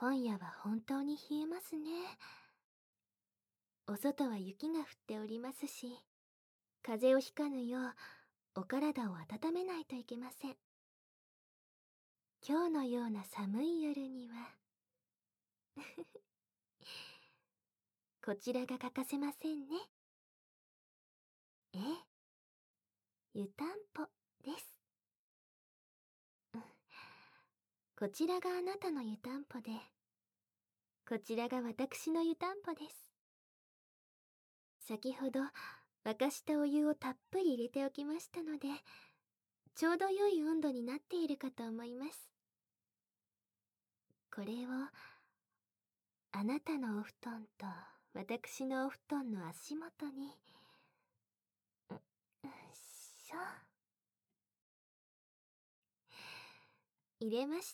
今夜は本当に冷えますね。お外は雪が降っておりますし、風邪をひかぬようお体を温めないといけません。今日のような寒い夜にはこちらが欠かせませんね。ええ、湯たんぽです。こちらがあなたの湯たんぽで、こちらが私の湯たんぽです。先ほど沸かしたお湯をたっぷり入れておきましたので、ちょうど良い温度になっているかと思います。これをあなたのお布団と私のお布団の足元に、よいしょ、入れました。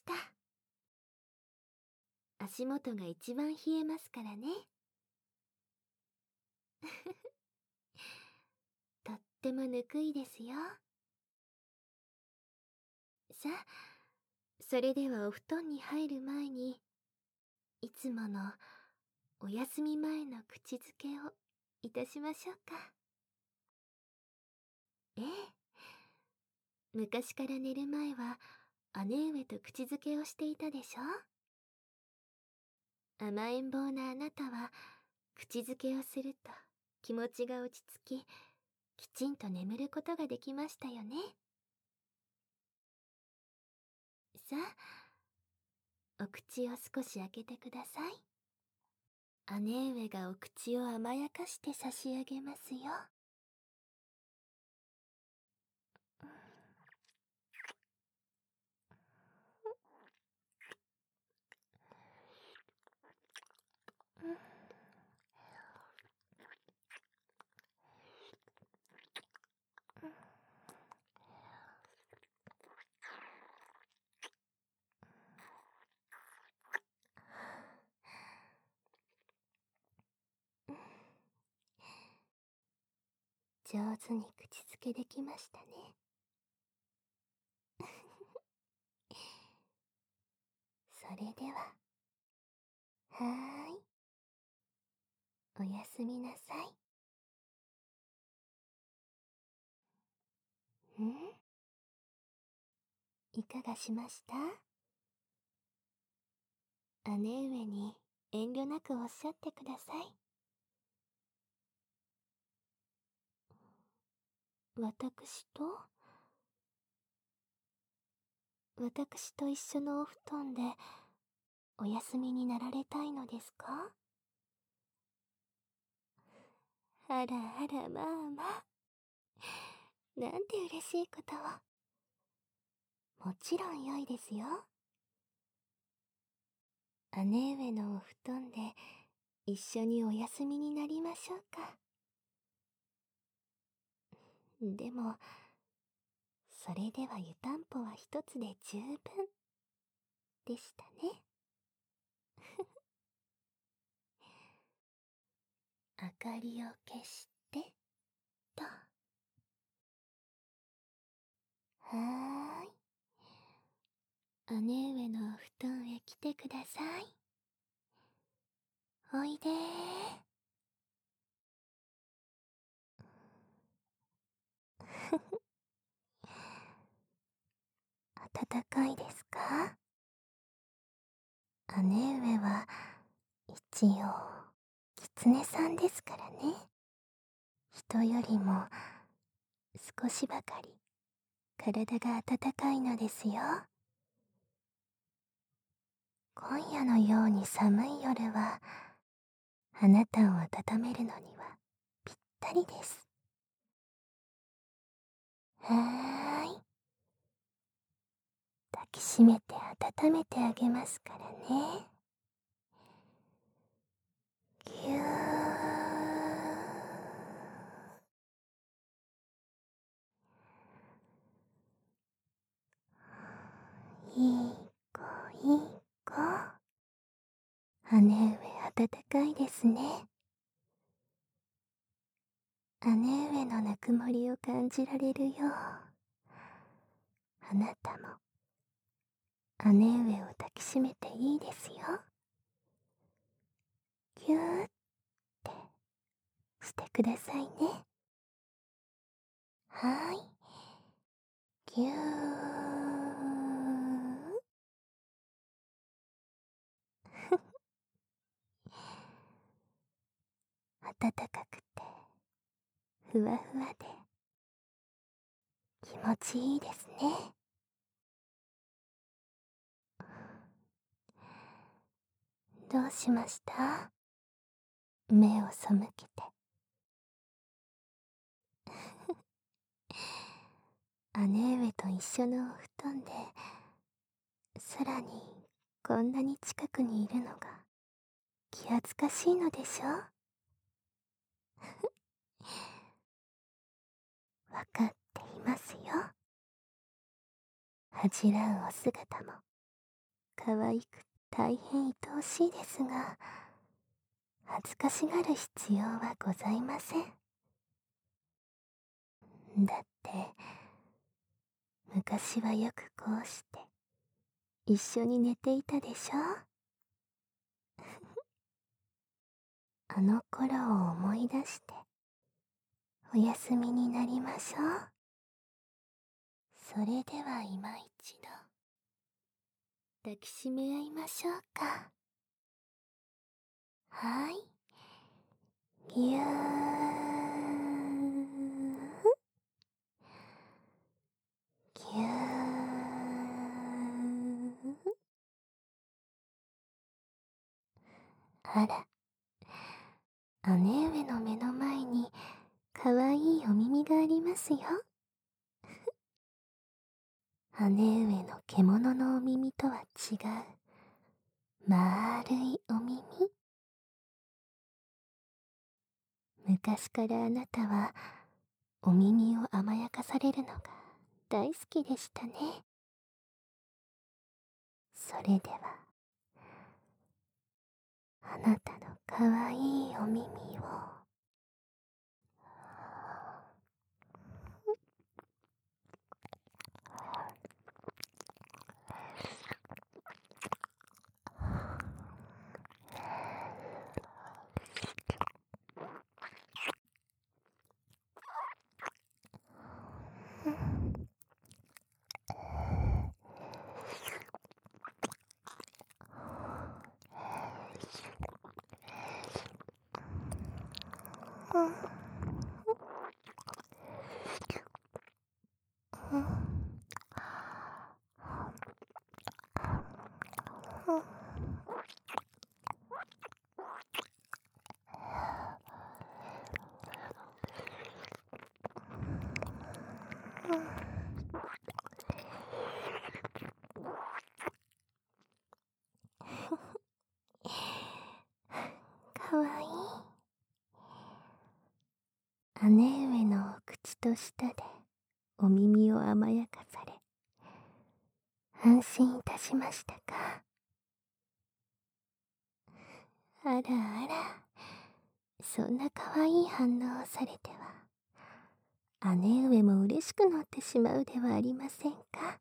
足元が一番冷えますからね。とってもぬくいですよ。さあ、それではお布団に入る前に、いつものお休み前の口づけをいたしましょうか。ええ、昔から寝る前は姉上と口づけをしていたでしょ。甘えん坊なあなたは口づけをすると気持ちが落ち着き、きちんと眠ることができましたよね。さあ、お口を少し開けてください。姉上がお口を甘やかして差し上げますよ。上手に口づけできましたね。それでは、おやすみなさい。いかがしました？姉上に遠慮なくおっしゃってください。私と一緒のお布団でお休みになられたいのですか？あらあら、まあまあ。なんて嬉しいことを。もちろん良いですよ。姉上のお布団で一緒にお休みになりましょうか。でも、それでは湯たんぽは一つで十分でしたね。明かりを消してと。はーい。姉上のお布団へ来てください。おいでー。暖かいですか？姉上は一応狐さんですからね。人よりも少しばかり体が暖かいのですよ。今夜のように寒い夜はあなたを温めるのにはぴったりです。はーい。抱きしめて温めてあげますからね。ぎゅー。いい子いい子。姉上暖かいですね。姉上のぬくもりを感じられるよう、あなたも姉上を抱きしめていいですよ。 ぎゅーってしてくださいね。はーい。ぎゅー。暖かくてふわふわで気持ちいいですね。どうしました？目を背けて。姉上と一緒のお布団で、さらにこんなに近くにいるのが気恥ずかしいのでしょ？わかっていますよ。恥じらうお姿も可愛く大変愛おしいですが、恥ずかしがる必要はございません。だって昔はよくこうして一緒に寝ていたでしょ？あの頃を思い出してお休みになりましょう。それでは今一度抱きしめ合いましょうか。はい。ぎゅー。ぎゅー。あら、姉上の目の前にかわいいお耳がありますよ。姉上の獣のお耳とは違う丸いお耳。昔からあなたはお耳を甘やかされるのが大好きでしたね。それではあなたのかわいいお耳をかわいい。姉上のお口と舌でお耳を甘やかされ安心いたしましたか？あらあら、そんなかわいい反応をされては姉上も嬉しくなってしまうではありませんか？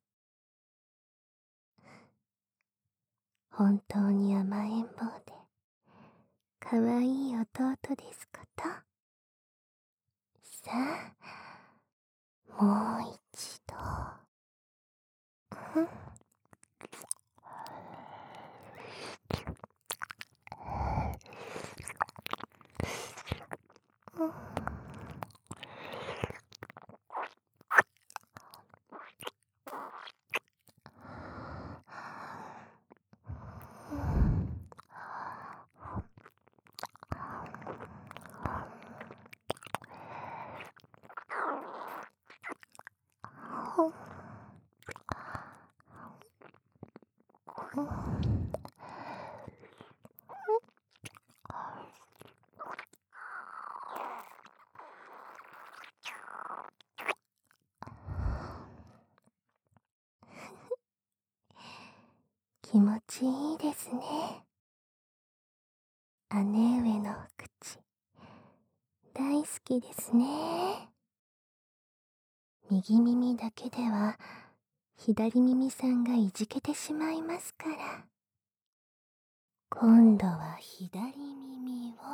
本当に甘えん坊でかわいい弟ですこと。さあ、もう一度。気持ちいいですね。姉上の口、大好きですね。右耳だけでは左耳さんがいじけてしまいますから。 今度は左耳を。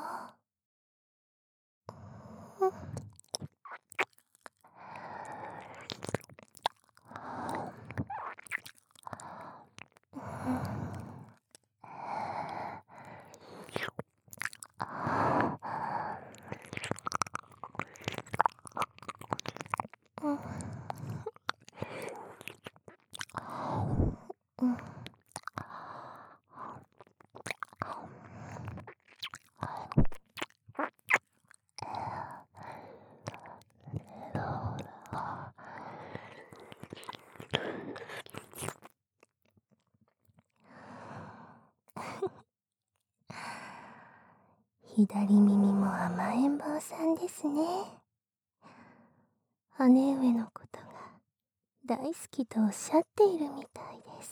左耳も甘えん坊さんですね。姉上のことが大好きとおっしゃっているみたいです。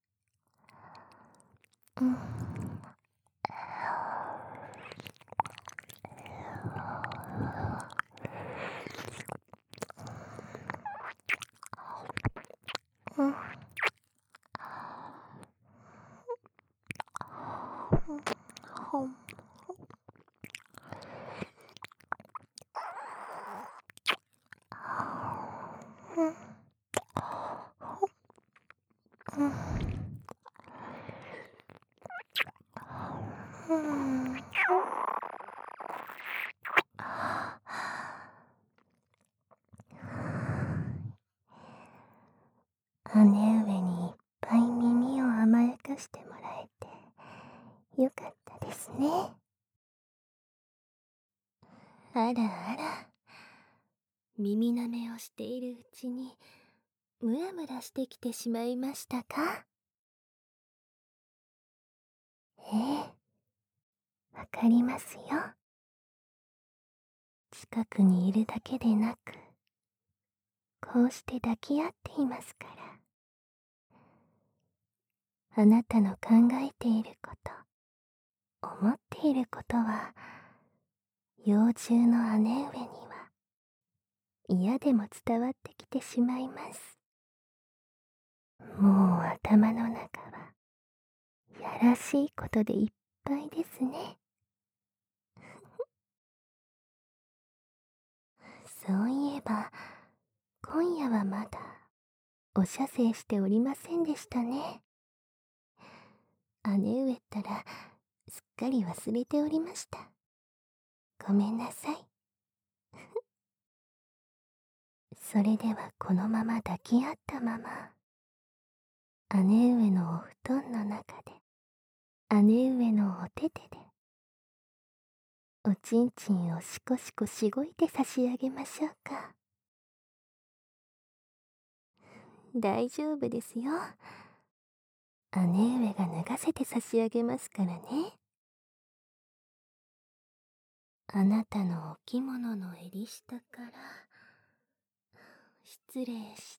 姉上にいっぱい耳を甘やかしてもらえてよかったですね。あらあら、耳舐めをしているうちにムラムラしてきてしまいましたか？わかりますよ。近くにいるだけでなく、こうして抱き合っていますから。あなたの考えていること、思っていることは、幼獣の姉上には嫌でも伝わってきてしまいます。もう頭の中はやらしいことでいっぱいですね。そういえば今夜はまだお射精しておりませんでしたね。姉上ったらすっかり忘れておりました。ごめんなさい。それではこのまま抱き合ったまま、姉上のお布団の中で、姉上のお手手で、おちんちんをしこしこしごいて差し上げましょうか。大丈夫ですよ。姉上が脱がせて差し上げますからね。あなたのお着物の襟下から失礼して、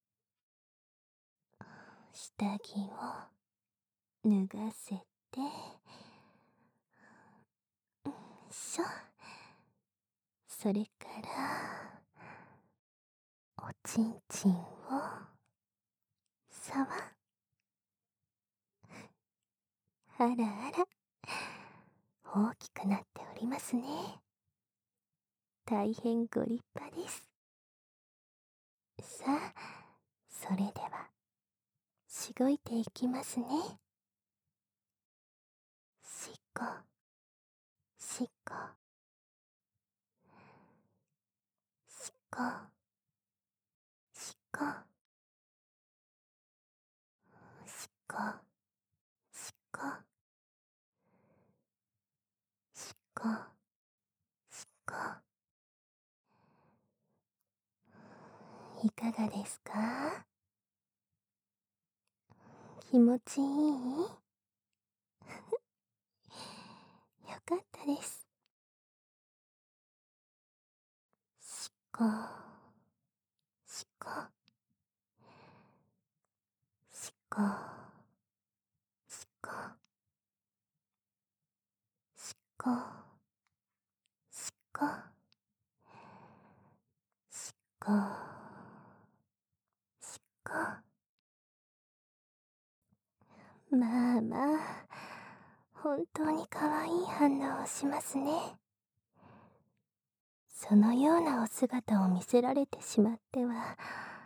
下着を脱がせて、しょ。それからおちんちんをさわ。あらあら、大きくなっておりますね。大変ご立派です。さあ、それではしごいていきますね。しこしこしこしこしこしこしこしこ。いかがですか？気持ちいい？よかったです。しこしこしこしこしこしこしこしこ。まあまあ、 本当に可愛い反応をしますね。そのようなお姿を見せられてしまっては、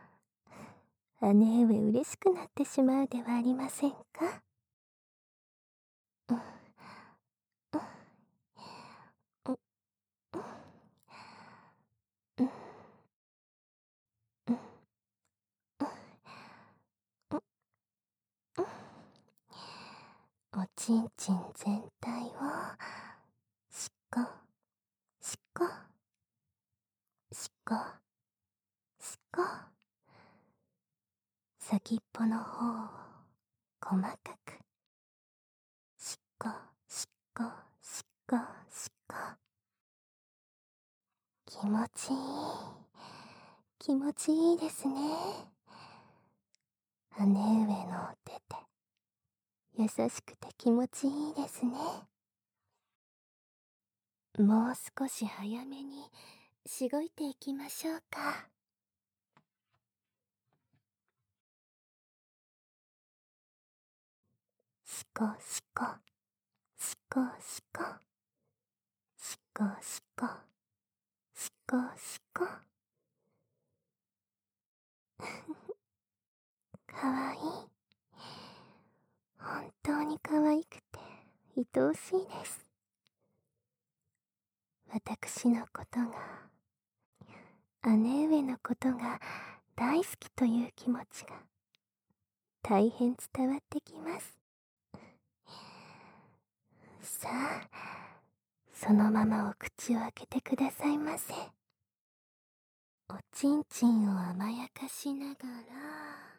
姉上嬉しくなってしまうではありませんか。うん、うん、うん、うん、うん、うん、うん。おちんちん全体をしこしこしこしこ、先っぽの方を細かくしこしこしこしこ。気持ちいい、気持ちいいですね。姉上のお手で優しくて気持ちいいですね。もう少し早めにしごいていきましょうか。しこしこしこしこしこしこしこしこ。かわいい。本当に可愛くて愛おしいです。私のことが、姉上のことが大好きという気持ちが大変伝わってきます。さあ、そのままお口を開けてくださいませ。おちんちんを甘やかしながら、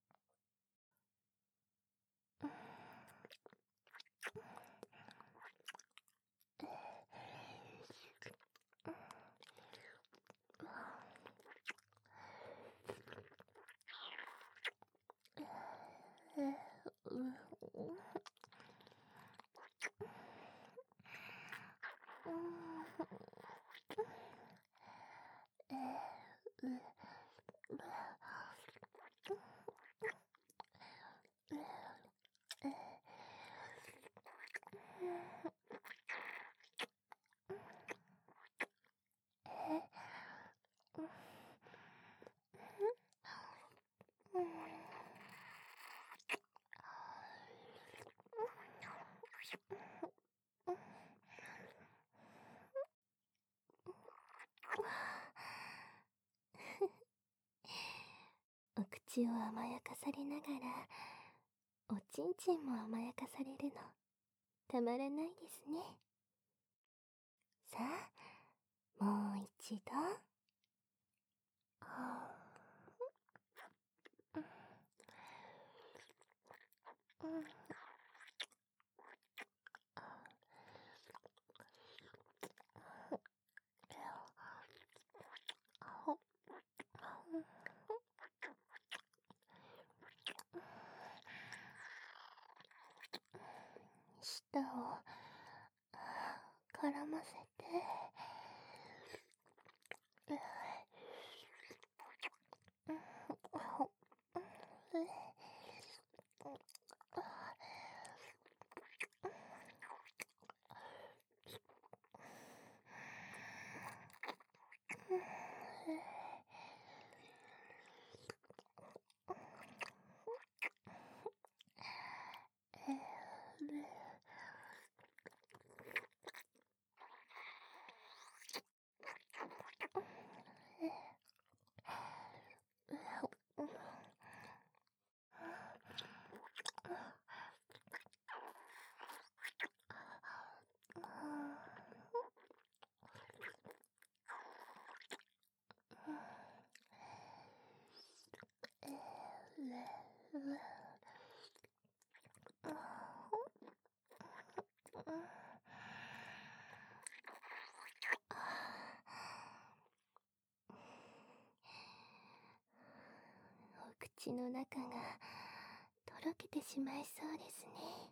お口を甘やかされながら、おちんちんも甘やかされるの、たまらないですね。さあ、もう一度。舌を絡ませて、お口の中がとろけてしまいそうですね。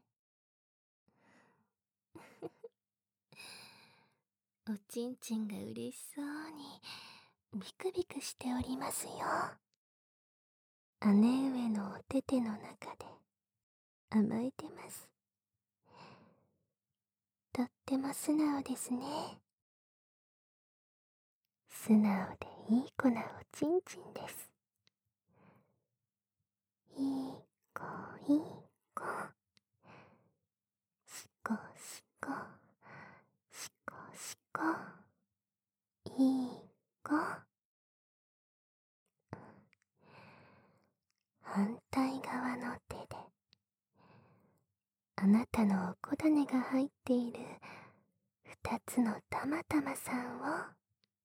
おちんちんが嬉しそうにビクビクしておりますよ。姉上のお手手の中で甘えてます。 とっても素直ですね。素直でいい子なおちんちんです。いい子、いい子。しこしこ、しこしこ。いい子。反対側の手で、あなたのおこだねが入っている二つのたまたまさんを、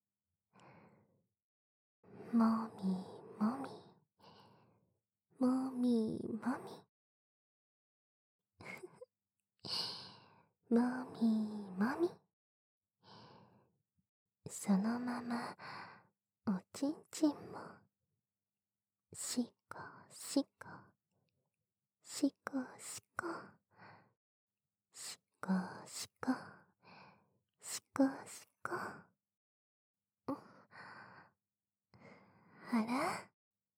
もみもみ、もみもみ、もみもみ。そのままおちんちんもしこしこ、しこしこ、しこしこ、しこしこ。あら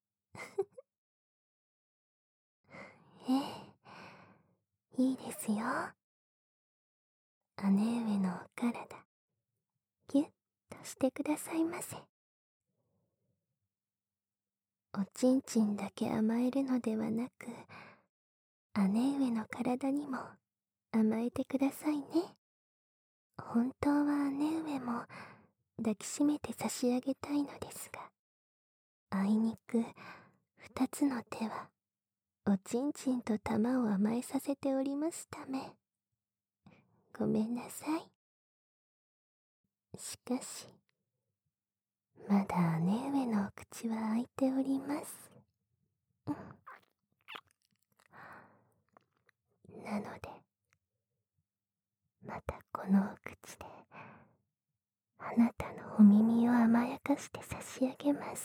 いいですよ。姉上のお体、ぎゅっとしてくださいませ。おちんちんだけ甘えるのではなく、姉上の体にも甘えてくださいね。本当は姉上も抱きしめて差し上げたいのですが、あいにく二つの手はおちんちんと玉を甘えさせておりますため、ごめんなさい。しかし、まだ姉上のお口は開いております。なので、またこのお口で、あなたのお耳を甘やかして差し上げます。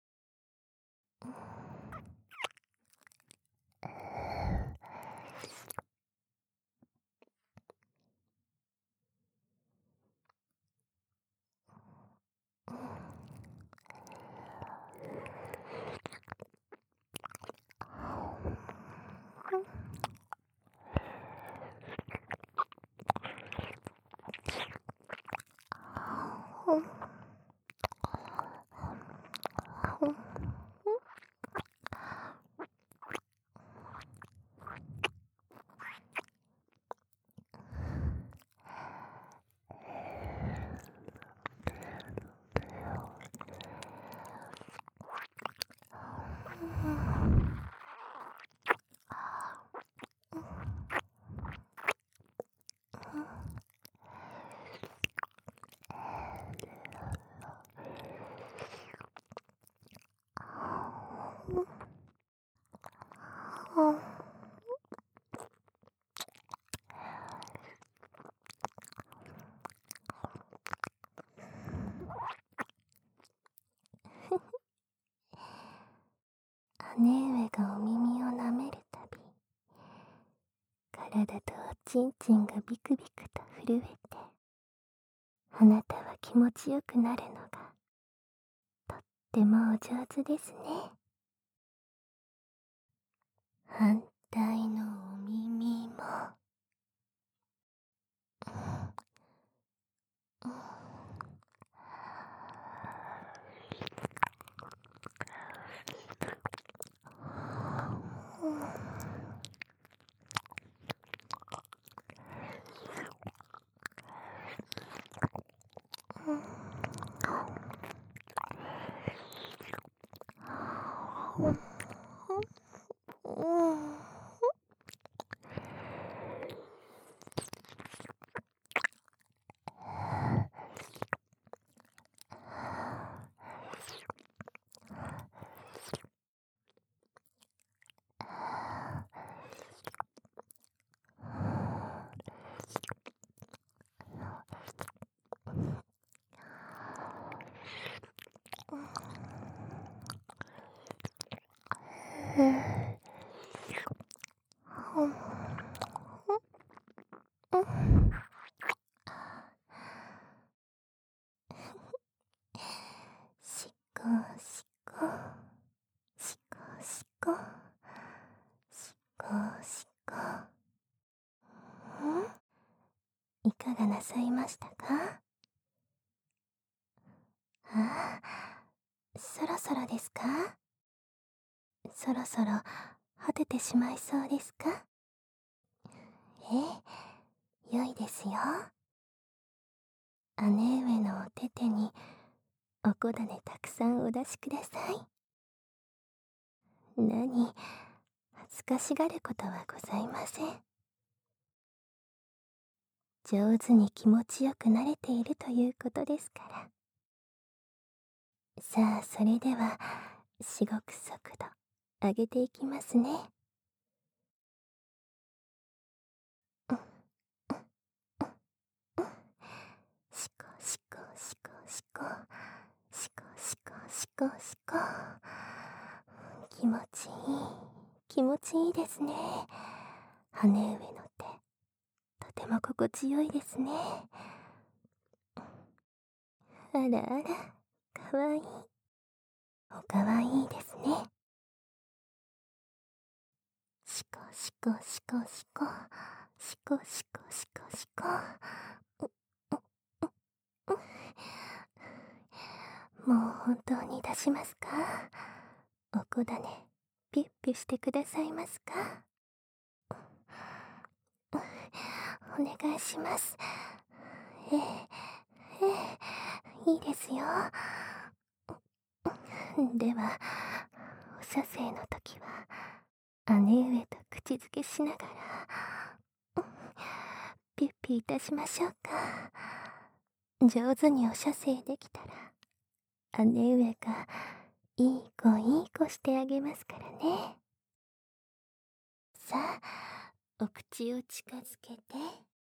姉上がお耳を舐めるたび、体とおちんちんがビクビクと震えて、あなたは気持ちよくなるのがとってもお上手ですね。反対のお耳も、しこしこ、しこしこ、しこしこ。 いかがなさいましたか？ああ、そろそろですか？そろそろ果ててしまいそうですか？ええ、良いですよ。姉上のお手手におこだねたくさんお出しください。何、恥ずかしがることはございません。上手に気持ちよくなれているということですから。さあ、それでは、しごく速度、上げていきますね。うん、うん、うん、うん。しこしこしこしこ。しこしこしこしこ。気持ちいい。気持ちいいですね。羽上の手。とても心地よいですね。あらあら、かわいい。おかわいいですね。しこしこしこしこ。しこしこしこしこ。もう本当に出しますか？おこだね、ピュッピュしてくださいますか？お願いします。ええ、ええ、いいですよ。では、お射精の時は、姉上と口づけしながら、ピュッピュいたしましょうか。上手にお射精できたら、姉上がいい子いい子してあげますからね。さあ、お口を近づけて。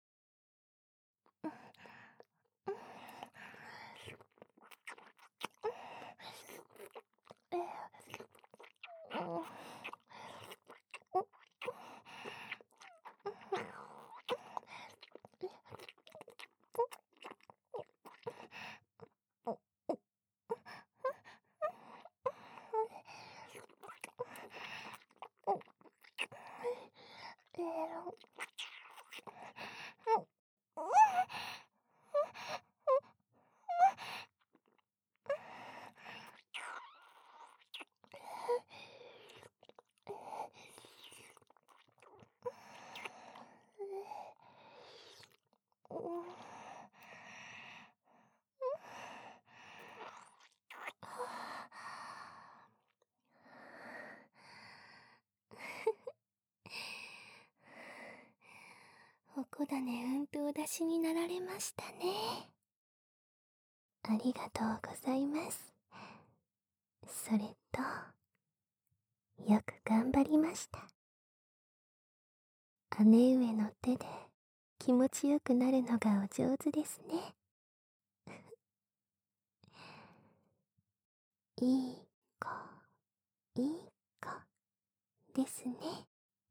おこだね、うんとお出しになられましたね。ありがとうございます。それと、よく頑張りました。姉上の手で気持ちよくなるのがお上手ですね。いい子、いい子ですね。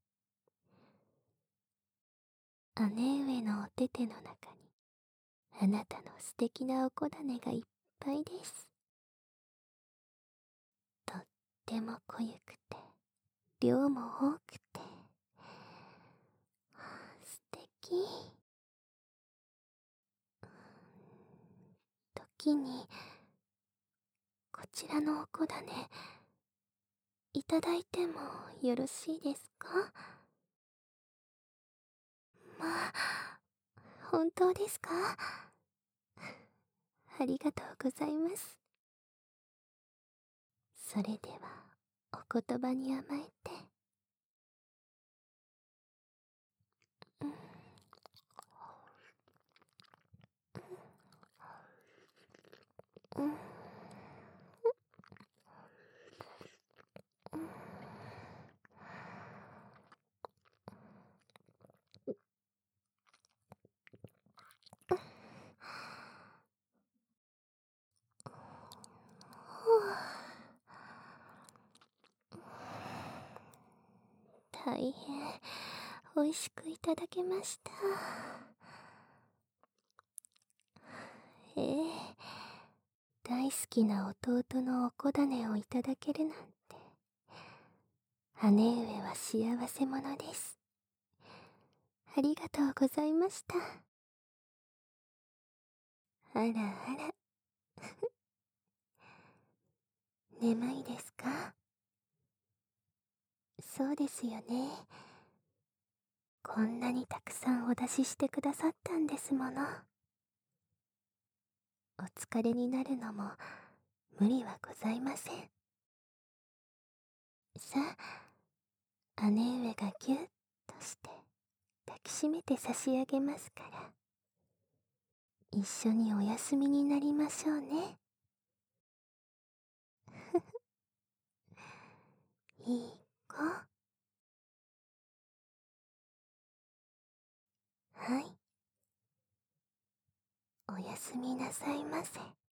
姉上のお手手の中に、あなたの素敵なおこだねがいっぱいです。とっても濃ゆくて、量も多くて、素敵。時に、こちらのおこだね、いただいてもよろしいですか？まあ、本当ですか？ありがとうございます。それでは、お言葉に甘えて。うん、うん、大変美味しくいただけました。ええ、大好きな弟のおこだねをいただけるなんて、姉上は幸せ者です。ありがとうございました。 あらあら、眠いですか？そうですよね。こんなにたくさんお出ししてくださったんですもの。お疲れになるのも無理はございません。さあ、姉上がぎゅっとして抱きしめて差し上げますから、一緒にお休みになりましょうね。いい子。はい。おやすみなさいませ。